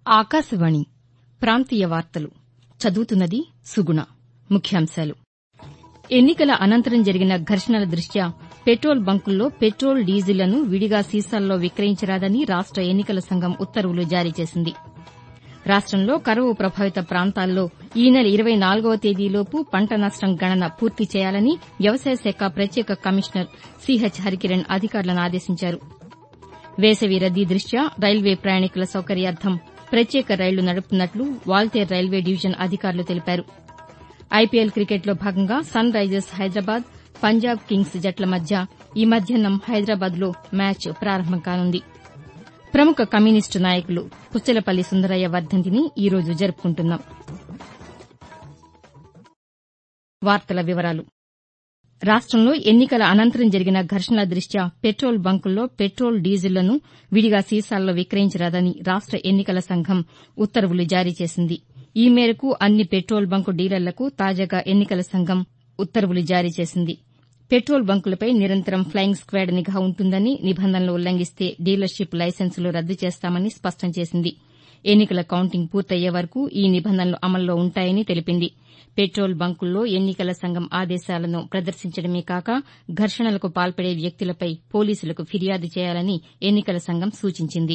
ఆకాశవాణి ప్రాంతీయ వార్తలు చదువుతున్నది సుగుణ. ముఖ్యాంశాలు. ఎన్నికల అనంతరం జరిగిన ఘర్షణల దృష్ట్యా పెట్రోల్ బంకుల్లో పెట్రోల్, డీజిల్లను విడిగా సీసాల్లో విక్రయించరాదని రాష్ట ఎన్నికల సంఘం ఉత్తర్వులు జారీ చేసింది. రాష్టంలో కరువు ప్రభావిత ప్రాంతాల్లో ఈ నెల 24వ తేదీలోపు పంట నష్టం గణన పూర్తి చేయాలని వ్యవసాయ శాఖ ప్రత్యేక కమిషనర్ సిహెచ్ హరికిరణ్ అధికారులను ఆదేశించారు. వేసవి రద్దీ దృష్ట్యా రైల్వే ప్రయాణికుల సౌకర్యార్థం ప్రత్యేక రైళ్లు నడుపుతున్నట్లు వాల్తేరు రైల్వే డివిజన్ అధికారులు తెలిపారు. ఐపీఎల్ క్రికెట్లో భాగంగా Sunrisers Hyderabad, Punjab Kings జట్ల మధ్య ఈ మధ్యాహ్నం హైదరాబాద్లో మ్యాచ్ ప్రారంభం కానుంది. ప్రముఖ కమ్యూనిస్టు నాయకులు పుచ్చలపల్లి సుందరయ్య వర్దంతిని ఈ రోజు జరుపుకుంటున్నాం. వార్తల వివరాలు. రాష్టంలో ఎన్నికల అనంతరం జరిగిన ఘర్షణల దృష్ట్యా పెట్రోల్ బంకుల్లో పెట్రోల్, డీజిల్లను విడిగా సీసాల్లో విక్రయించరాదని రాష్ట ఎన్నికల సంఘం ఉత్తర్వులు జారీ చేసింది. ఈ మేరకు అన్ని పెట్రోల్ బంకు డీలర్లకు తాజాగా ఎన్నికల సంఘం ఉత్తర్వులు జారీ చేసింది. పెట్రోల్ బంకులపై నిరంతరం ఫ్లయింగ్ స్క్వాడ్ నిఘా ఉంటుందని, నిబంధనలు ఉల్లంఘిస్తే డీలర్షిప్ లైసెన్సులు రద్దు చేస్తామని స్పష్టం చేసింది. ఎన్నికల కౌంటింగ్ పూర్తయ్యే వరకు ఈ నిబంధనలు అమల్లో ఉంటాయని తెలిపింది. పెట్రోల్ బంకుల్లో ఎన్నికల సంఘం ఆదేశాలను ప్రదర్శించడమే కాక ఘర్షణలకు పాల్పడే వ్యక్తులపై పోలీసులకు ఫిర్యాదు చేయాలని ఎన్నికల సంఘం సూచించింది.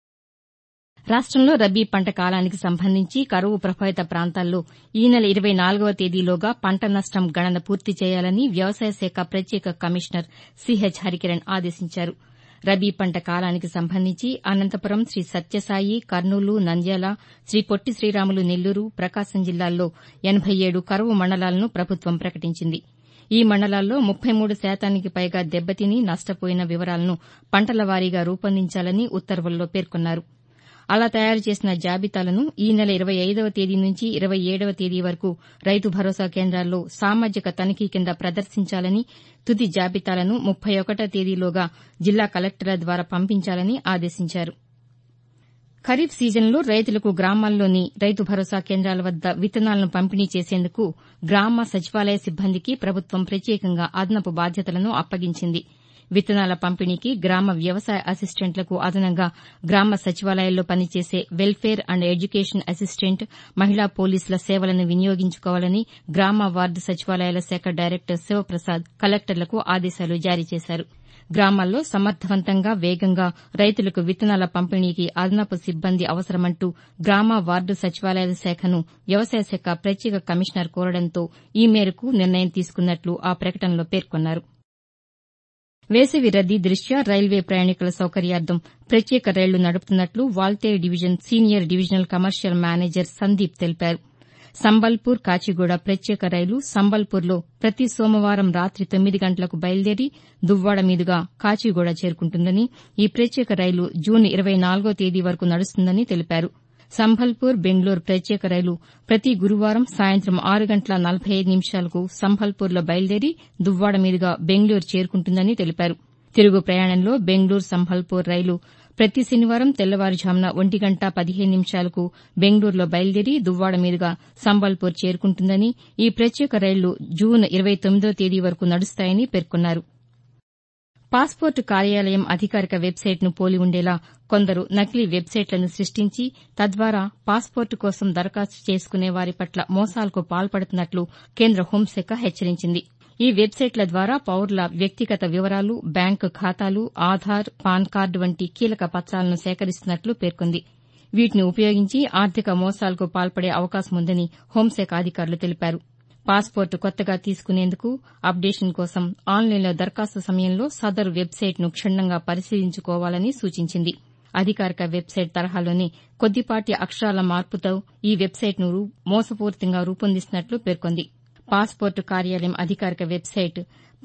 రాష్టంలో రబీ పంట కాలానికి సంబంధించి కరువు ప్రభావిత ప్రాంతాల్లో ఈ నెల 24వ తేదీలోగా పంట నష్టం గణన పూర్తి చేయాలని వ్యవసాయ శాఖ ప్రత్యేక కమిషనర్ సిహెచ్ హరికిరణ్ ఆదేశించారు. రబీ పంట కాలానికి సంబంధించి అనంతపురం, శ్రీ సత్యసాయి, కర్నూలు, నంద్యాల, శ్రీ పొట్టి శ్రీరాములు నెల్లూరు, ప్రకాశం జిల్లాల్లో 87 కరువు మండలాలను ప్రభుత్వం ప్రకటించింది. ఈ మండలాల్లో 33% పైగా దెబ్బతిని నష్టపోయిన వివరాలను పంటల వారీగా రూపొందించాలని ఉత్తర్వుల్లో పేర్కొన్నారు. అలా తయారు చేసిన జాబితాలను ఈ నెల 25వ తేదీ నుంచి 27వ తేదీ వరకు రైతు భరోసా కేంద్రాల్లో సామాజిక తనిఖీ కింద ప్రదర్శించాలని, తుది జాబితాలను 31వ తేదీలోగా జిల్లా కలెక్టర్ల ద్వారా పంపించాలని ఆదేశించారు. ఖరీఫ్ సీజన్లో రైతులకు గ్రామాల్లోని రైతు భరోసా కేంద్రాల వద్ద విత్తనాలను పంపిణీ చేసేందుకు గ్రామ సచివాలయ సిబ్బందికి ప్రభుత్వం ప్రత్యేకంగా అదనపు బాధ్యతలను అప్పగించింది. విత్తనాల పంపిణీకి గ్రామ వ్యవసాయ అసిస్టెంట్లకు అదనంగా గ్రామ సచివాలయాల్లో పనిచేసే వెల్ఫేర్ అండ్ ఎడ్యుకేషన్ అసిస్టెంట్, మహిళా పోలీసుల సేవలను వినియోగించుకోవాలని గ్రామ వార్డు సచివాలయాల శాఖ డైరెక్టర్ శివప్రసాద్ కలెక్టర్లకు ఆదేశాలు జారీ చేశారు. గ్రామాల్లో సమర్దవంతంగా, వేగంగా రైతులకు విత్తనాల పంపిణీకి అదనపు సిబ్బంది అవసరమంటూ గ్రామ వార్డు సచివాలయాల శాఖను వ్యవసాయ శాఖ ప్రత్యేక కమిషనర్ కోరడంతో ఈ మేరకు నిర్ణయం తీసుకున్నట్లు ఆ ప్రకటనలో పేర్కొన్నారు. వేసవి రద్దీ దృష్ట్యా రైల్వే ప్రయాణికుల సౌకర్యార్థం ప్రత్యేక రైళ్లు నడుపుతున్నట్లు Waltair division senior divisional commercial manager Sandeep తెలిపారు. సంబల్పూర్, కాచిగూడ ప్రత్యేక రైలు సంబల్పూర్లో ప్రతి సోమవారం రాత్రి 9 గంటలకు బయలుదేరి దువ్వాడ మీదుగా కాచిగూడ చేరుకుంటుందని, ఈ ప్రత్యేక రైలు జూన్ 24వ తేదీ వరకు నడుస్తుందని తెలిపారు. సంబల్పూర్, బెంగళూరు ప్రత్యేక రైలు ప్రతి గురువారం సాయంత్రం 6:45 సంబల్పూర్లో బయలుదేరి దువ్వాడ మీదుగా బెంగళూరు చేరుకుంటుందని తెలిపారు. తిరుగు ప్రయాణంలో బెంగళూరు సంబల్పూర్ రైలు ప్రతి శనివారం తెల్లవారుజామున 1:15 బెంగళూరులో బయలుదేరి దువ్వాడ మీదుగా సంబల్పూర్ చేరుకుంటుందని, ఈ ప్రత్యేక రైళ్లు జూన్ 29వ తేదీ వరకు నడుస్తాయని పేర్కొన్నారు. పాస్పోర్టు కార్యాలయం అధికారిక వెబ్సైట్ను పోలి ఉండేలా కొందరు నకిలీ వెబ్సైట్లను సృష్టించి తద్వారా పాస్పోర్టు కోసం దరఖాస్తు చేసుకునే వారి పట్ల మోసాలకు పాల్పడుతున్నట్లు కేంద్ర హోంశాఖ హెచ్చరించింది. ఈ వెబ్సైట్ల ద్వారా పౌరుల వ్యక్తిగత వివరాలు, బ్యాంకు ఖాతాలు, ఆధార్, పాన్ కార్డు వంటి కీలక పత్రాలను సేకరిస్తున్నట్లు పేర్కొంది. వీటిని ఉపయోగించి ఆర్థిక మోసాలకు పాల్పడే అవకాశముందని హోంశాఖ అధికారులు తెలిపారు. పాస్పోర్టు కొత్తగా తీసుకునేందుకు, అప్డేషన్ కోసం ఆన్లైన్లో దరఖాస్తు సమయంలో సదరు వెబ్సైట్ను క్షుణ్ణంగా పరిశీలించుకోవాలని సూచించింది. అధికారిక వెబ్సైట్ తరహాలోనే కొద్దిపాటి అక్షరాల మార్పుతో ఈ వెబ్సైట్ను మోసపూరితంగా రూపొందిస్తున్నట్లు పేర్కొంది. పాస్పోర్టు కార్యాలయం అధికారిక వెబ్సైట్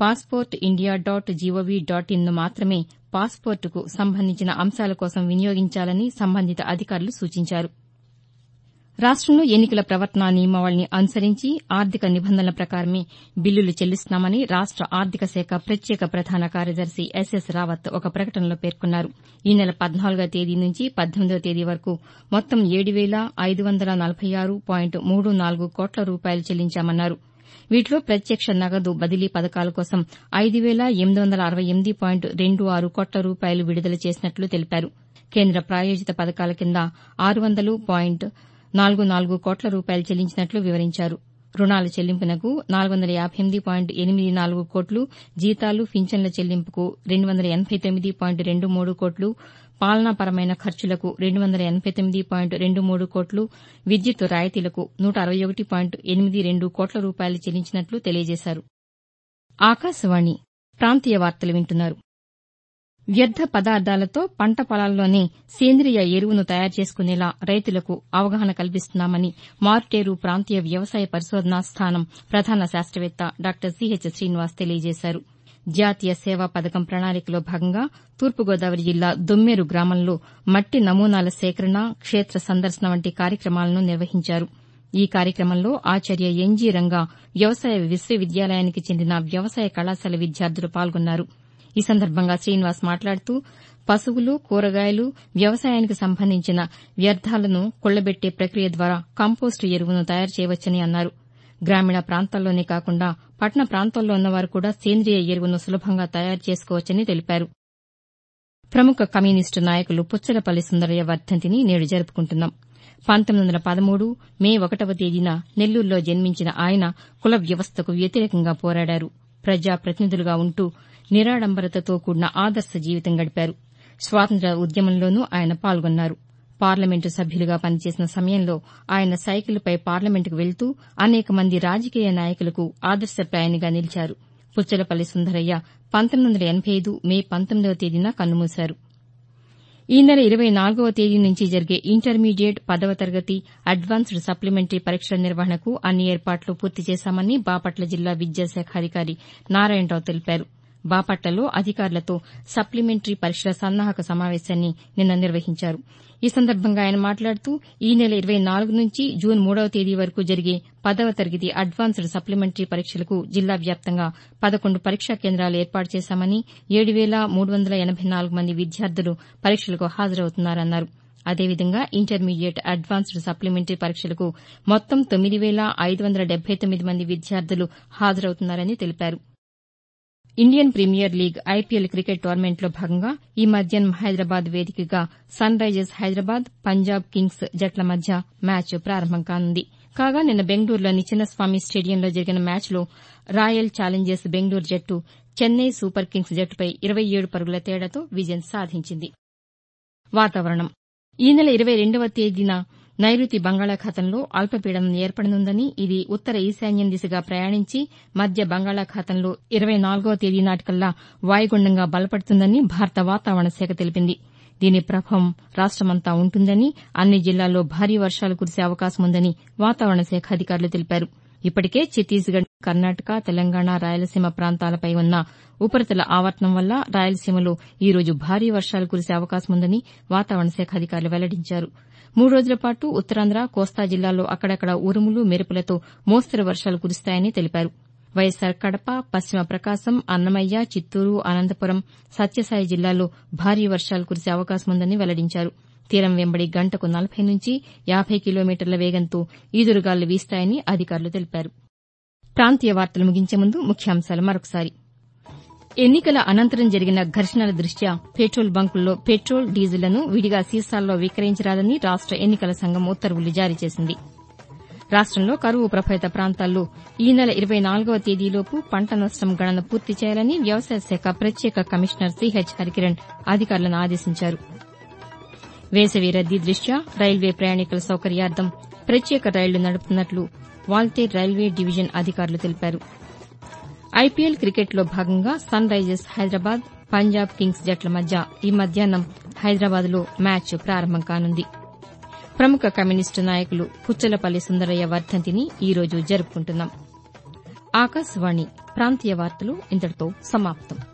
passportindia.gov.in ను మాత్రమే పాస్పోర్టుకు సంబంధించిన అంశాల కోసం వినియోగించాలని సంబంధిత అధికారులు సూచించారు. రాష్టంలో ఎన్నికల ప్రవర్తనా నియమావళిని అనుసరించి ఆర్థిక నిబంధనల ప్రకారమే బిల్లులు చెల్లిస్తున్నామని రాష్ట ఆర్థిక శాఖ ప్రత్యేక ప్రధాన కార్యదర్శి ఎస్ఎస్ రావత్ ఒక ప్రకటనలో పేర్కొన్నారు. ఈ నెల 14వ తేదీ నుంచి 18వ తేదీ వరకు మొత్తం 7,546.34 కోట్ల రూపాయలు చెల్లించామన్నారు. వీటిలో ప్రత్యక్ష నగదు బదిలీ పథకాల కోసం 5,868.26 కోట్ల రూపాయలు విడుదల చేసినట్లు తెలిపారు. కేంద్ర ప్రాయోజిత పథకాల కింద 600.44 కోట్ల రూపాయలు చెల్లించినట్లు వివరించారు. రుణాల చెల్లింపునకు 458.84 కోట్లు, జీతాలు, పింఛన్ల చెల్లింపుకు 289.23 కోట్లు, పాలనాపరమైన ఖర్చులకు 289.23 కోట్లు, విద్యుత్ రాయితీలకు 161.82 కోట్ల రూపాయలు చెల్లించినట్లు తెలియజేశారు. ఆకాశవాణి ప్రాంతీయ వార్తలు వింటున్నారు. వ్యర్థ పదార్థాలతో పంట పొలాల్లోనే సేంద్రియ ఎరువును తయారు చేసుకునేలా రైతులకు అవగాహన కల్పిస్తున్నామని మారుటేరు ప్రాంతీయ వ్యవసాయ పరిశోధనా స్థానం ప్రధాన శాస్త్రవేత్త డాక్టర్ సిహెచ్ శ్రీనివాస్ తెలియజేశారు. జాతీయ సేవా పథకం ప్రణాళికలో భాగంగా తూర్పుగోదావరి జిల్లా దొమ్మేరు గ్రామంలో మట్టి నమూనాల సేకరణ, క్షేత్ర సందర్శన వంటి కార్యక్రమాలను నిర్వహించారు. ఈ కార్యక్రమంలో ఆచార్య ఎన్జీ రంగా వ్యవసాయ విశ్వవిద్యాలయానికి చెందిన వ్యవసాయ కళాశాల విద్యార్థులు పాల్గొన్నారు. ఈ సందర్భంగా శ్రీనివాస్ మాట్లాడుతూ పశువులు, కూరగాయలు, వ్యవసాయానికి సంబంధించిన వ్యర్థాలను కుళ్లబెట్టే ప్రక్రియ ద్వారా కంపోస్టు ఎరువును తయారు చేయవచ్చని అన్నారు. గ్రామీణ ప్రాంతాల్లోనే కాకుండా పట్టణ ప్రాంతాల్లో ఉన్నవారు కూడా సేంద్రియ ఎరువును సులభంగా తయారు చేసుకోవచ్చని తెలిపారు. ప్రముఖ కమ్యూనిస్టు నాయకులు పుచ్చలపల్లి సుందరయ్య వర్ధంతిని నేడు జరుపుకుంటున్నాం. 1913 మే 1వ తేదీన నెల్లూరులో జన్మించిన ఆయన కుల వ్యవస్థకు వ్యతిరేకంగా పోరాడారు. ప్రజాప్రతినిధులుగా ఉంటూ నిరాడంబరతతో కూడిన ఆదర్శ జీవితం గడిపారు. స్వాతంత్ర్య ఉద్యమంలోనూ ఆయన పాల్గొన్నారు. పార్లమెంటు సభ్యులుగా పనిచేసిన సమయంలో ఆయన సైకిల్పై పార్లమెంటుకు వెళ్తూ అనేక మంది రాజకీయ నాయకులకు ఆదర్శప్రాయానిగా నిలిచారు. పుచ్చలపల్లి సుందరయ్య 1985 మే 19వ తేదీన కన్నుమూశారు. ఈ నెల 24వ తేదీ నుంచి జరిగే ఇంటర్మీడియట్ 10వ తరగతి అడ్వాన్స్డ్ సప్లిమెంటరీ పరీక్షల నిర్వహణకు అన్ని ఏర్పాట్లు పూర్తి చేశామని బాపట్ల జిల్లా విద్యాశాఖ అధికారి నారాయణరావు తెలిపారు. బాపట్లలో అధికారులతో సప్లిమెంటరీ పరీక్షల సన్నాహక సమావేశాన్ని నిన్న నిర్వహించారు. ఈ సందర్భంగా ఆయన మాట్లాడుతూ ఈ నెల 24 నుంచి జూన్ 3వ తేదీ వరకు జరిగే 10వ తరగతి అడ్వాన్స్డ్ సప్లిమెంటరీ పరీక్షలకు జిల్లా వ్యాప్తంగా 11 పరీక్షా కేంద్రాలు ఏర్పాటు చేశామని 7,384 మంది విద్యార్థులు పరీక్షలకు హాజరవుతున్నారన్నారు. అదేవిధంగా ఇంటర్మీడియట్ అడ్వాన్స్డ్ సప్లిమెంటరీ పరీక్షలకు మొత్తం 9,579 మంది విద్యార్థులు హాజరవుతున్నారని తెలిపారు. Indian Premier League IPL cricket టోర్నమెంట్లో భాగంగా ఈ మధ్యాహ్నం హైదరాబాద్ వేదికగా Sunrisers Hyderabad, Punjab Kings జట్ల మధ్య మ్యాచ్ ప్రారంభం కానుంది. కాగా నిన్న బెంగళూరులోని చిన్నస్వామి స్టేడియంలో జరిగిన మ్యాచ్లో రాయల్ ఛాలెంజర్స్ బెంగళూరు జట్టు చెన్నై సూపర్ కింగ్స్ జట్టుపై 27 పరుగుల తేడాతో విజయం సాధించింది. వాతావరణం ఈ నెల 22వ తేదీన నైరుతి బంగాళాఖాతంలో అల్పపీడనం ఏర్పడనుందని, ఇది ఉత్తర ఈశాన్యం దిశగా ప్రయాణించి మధ్య బంగాళాఖాతంలో 24వ తేదీ నాటికల్లా వాయుగుండంగా బలపడుతుందని భారత వాతావరణ శాఖ తెలిపింది. దీని ప్రభావం రాష్టమంతా ఉంటుందని, అన్ని జిల్లాల్లో భారీ వర్షాలు కురిసే అవకాశం ఉందని వాతావరణ శాఖ అధికారులు తెలిపారు. ఇప్పటికే ఛత్తీస్గఢ్, కర్ణాటక, తెలంగాణ, రాయలసీమ ప్రాంతాలపై ఉన్న ఉపరితల ఆవర్తనం వల్ల రాయలసీమలో ఈ రోజు భారీ వర్షాలు కురిసే అవకాశం ఉందని వాతావరణ శాఖ అధికారులు వెల్లడించారు. 3 రోజుల పాటు ఉత్తరాంధ్ర, కోస్తా జిల్లాల్లో అక్కడక్కడ ఉరుములు, మెరుపులతో మోస్తరు వర్షాలు కురుస్తాయని తెలిపారు. వైఎస్సార్ కడప, పశ్చిమ ప్రకాశం, అన్నమయ్య, చిత్తూరు, అనంతపురం, సత్యసాయి జిల్లాల్లో భారీ వర్షాలు కురిసే అవకాశం ఉందని వెల్లడించారు. తీరం వెంబడి గంటకు 40 నుంచి 50 కిలోమీటర్ల వేగంతో ఈదురుగాలులు వీస్తాయని అధికారులు తెలిపారు. ప్రాంతీయ వార్తలు ముగించే ముందు ముఖ్యాంశాలు మరొకసారి. ఎన్నికల అనంతరం జరిగిన ఘర్షణల దృష్ట్యా పెట్రోల్ బంకుల్లో పెట్రోల్, డీజిల్లను విడిగా సీసాల్లో విక్రయించరాదని రాష్ట ఎన్నికల సంఘం ఉత్తర్వులు జారీ చేసింది. రాష్టంలో కరువు ప్రభావిత ప్రాంతాల్లో ఈ నెల 24వ తేదీలోపు పంట నష్టం గణన పూర్తి చేయాలని వ్యవసాయ శాఖ ప్రత్యేక కమిషనర్ సిహెచ్ హరికిరణ్ అధికారులను ఆదేశించారు. వేసవి రద్దీ దృష్ట్యా రైల్వే ప్రయాణికుల సౌకర్యార్థం ప్రత్యేక రైళ్లు నడుపుతున్నట్లు వాల్తేర్ రైల్వే డివిజన్ అధికారులు తెలిపారు. ఐపీఎల్ క్రికెట్లో భాగంగా Sunrisers Hyderabad, Punjab Kings జట్ల మధ్య ఈ మధ్యాహ్నం హైదరాబాద్లో మ్యాచ్ ప్రారంభం కానుంది. ప్రముఖ కమ్యూనిస్టు నాయకులు పుచ్చలపల్లి సుందరయ్య వర్ధంతిని ఈ రోజు జరుపుకుంటున్నాం. ఆకాశవాణి ప్రాంతీయ వార్తలు ఇంతటితో సమాప్తం.